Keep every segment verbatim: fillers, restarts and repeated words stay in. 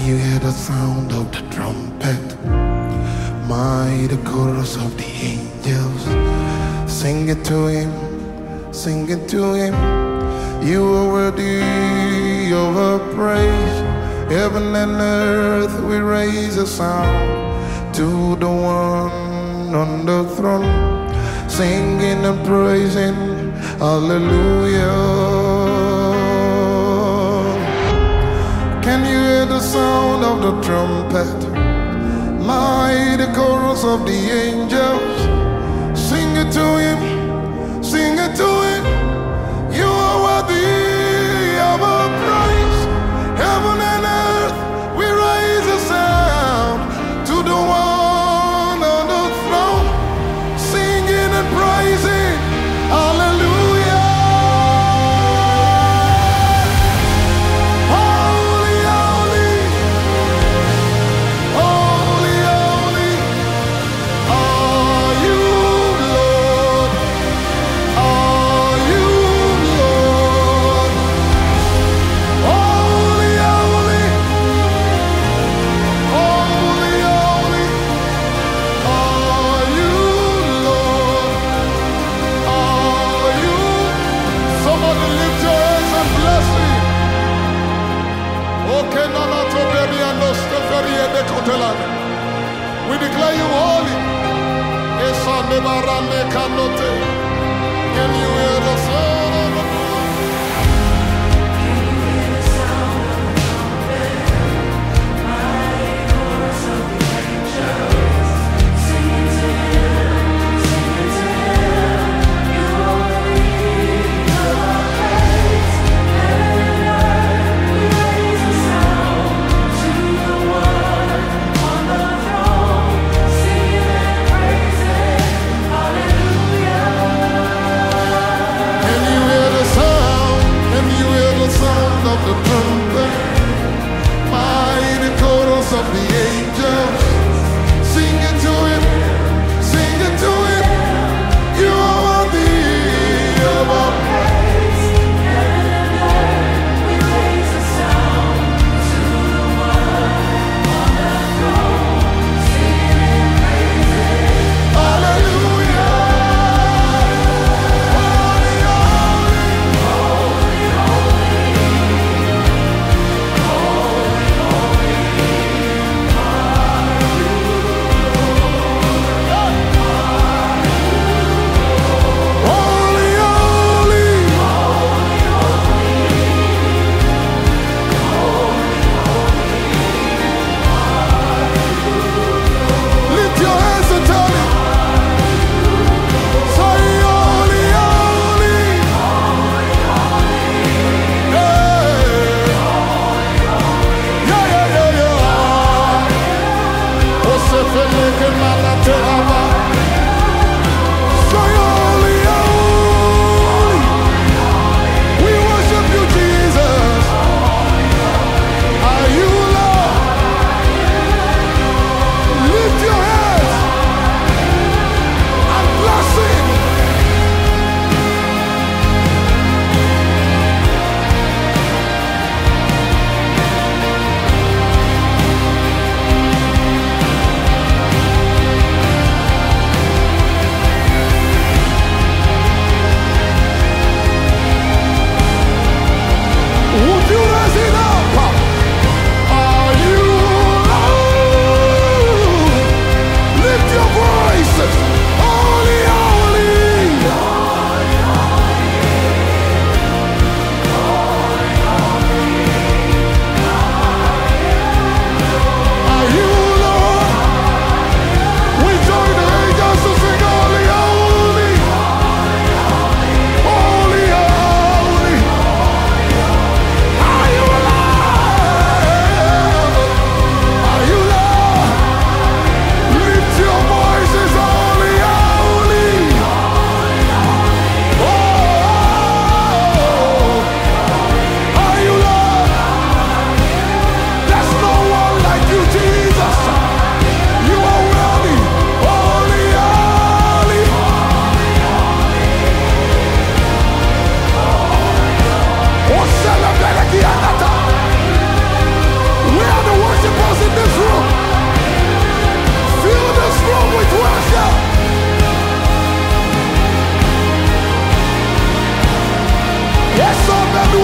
you hear the sound of the trumpet? My, the chorus of the angels. Sing it to him, sing it to him. You are worthy of our praise. Heaven and earth, we raise a sound to the one on the throne, singing and praising, hallelujah. Can you hear the sound of the trumpet? My, the chorus of the angels. Sing it to him, sing it to him. You are worthy of our praise. Heaven and earth, we raise a sound to the one on the throne, singing and praising, hallelujah. Holy, holy, holy, holy are you, Lord. Are you, Lord? Holy, holy, holy, holy are you, Lord. Are you? Somebody lift your hands and bless him. Okay, Nana to baby and no Stephanie and the Cotelan. We declare you holy. Esa nebarame kanote. Can you hear the sound of the Can you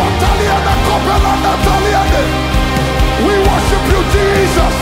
We worship you, Jesus.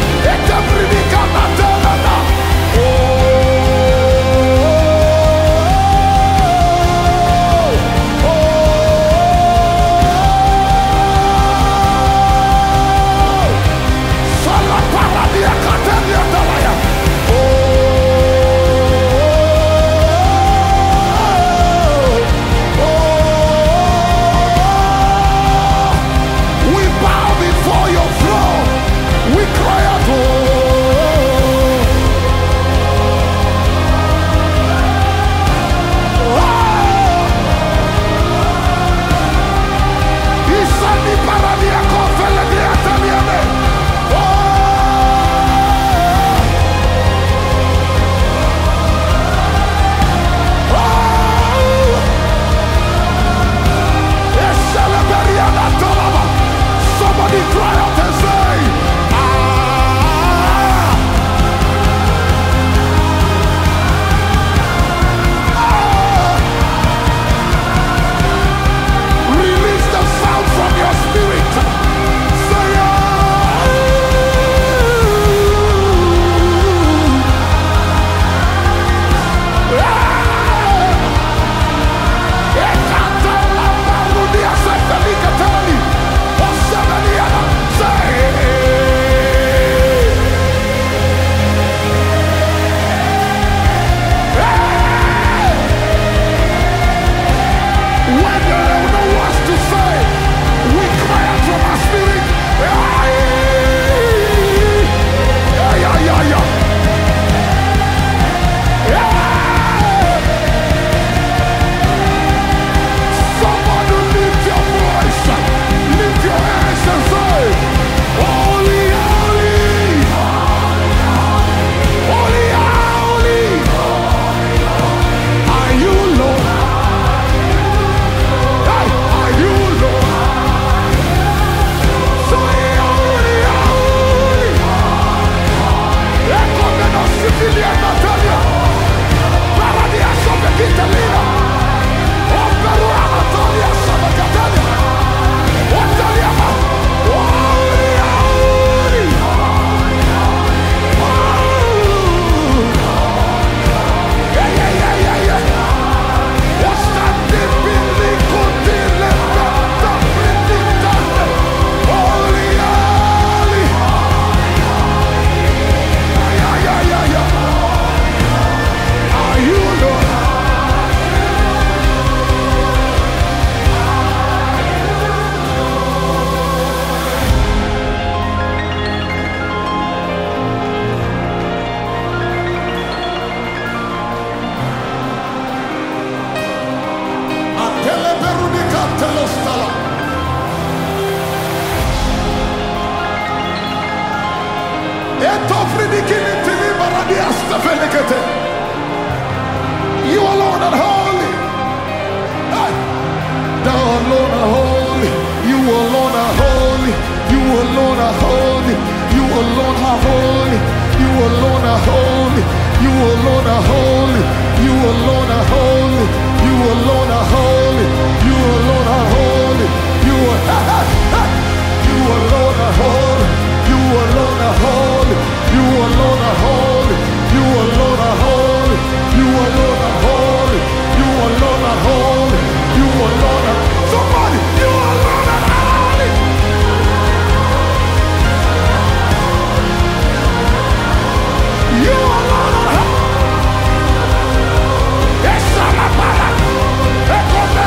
You alone are holy. Thou alone are holy. You alone are holy. You alone are holy. You alone are holy. You alone are holy. You alone are holy. You alone are holy. You alone are holy. You alone are holy. You are You alone are holy. You alone are holy. You alone are holy. You alone are holy. You alone are holy. You alone are holy. You alone are somebody. You alone are holy. You alone are holy. Yes, I'm a